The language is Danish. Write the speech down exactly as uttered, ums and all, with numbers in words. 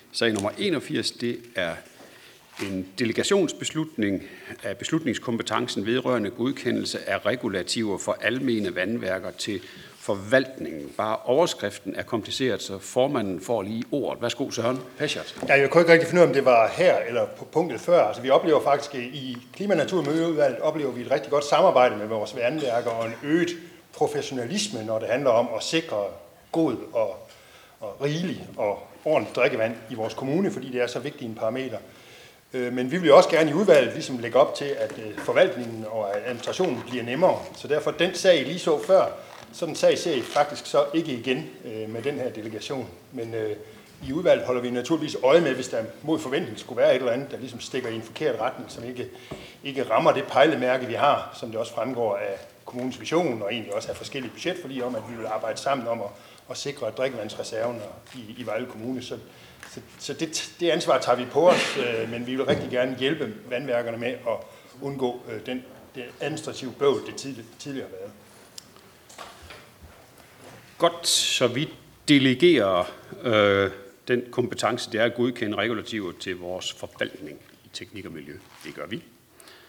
Sag nummer enogfirs, det er en delegationsbeslutning af beslutningskompetencen vedrørende godkendelse af regulativer for almene vandværker til forvaltningen. Bare overskriften er kompliceret, så formanden får lige ordet. Værsgo, Søren Peschert. Ja, jeg kunne ikke rigtig finde ud af, om det var her eller på punktet før. Altså, vi oplever faktisk i Klima-, Natur- og Miljøudvalget oplever vi et rigtig godt samarbejde med vores vandværker og en øget professionalisme, når det handler om at sikre god og, og rigelig og ordentligt drikkevand i vores kommune, fordi det er så vigtig en parameter. Men vi vil jo også gerne i udvalget ligesom lægge op til, at forvaltningen og administrationen bliver nemmere. Så derfor den sag, I lige så før, så den sag ser I faktisk så ikke igen med den her delegation. Men i udvalget holder vi naturligvis øje med, hvis der mod forventning skulle være et eller andet, der ligesom stikker i en forkert retning, som ikke, ikke rammer det pejlemærke, vi har, som det også fremgår af kommunens vision, og egentlig også af forskellige budgetforlig om, at vi vil arbejde sammen om at, at sikre drikkevandsreserven i, i Vejle Kommune. Så, så, så det, det ansvar tager vi på os, øh, men vi vil rigtig gerne hjælpe vandværkerne med at undgå øh, den, det administrative bøvl, det tidligere, tidligere har været. Godt, så vi delegerer øh, den kompetence, det er at godkende regulativer til vores forvaltning i teknik og miljø. Det gør vi.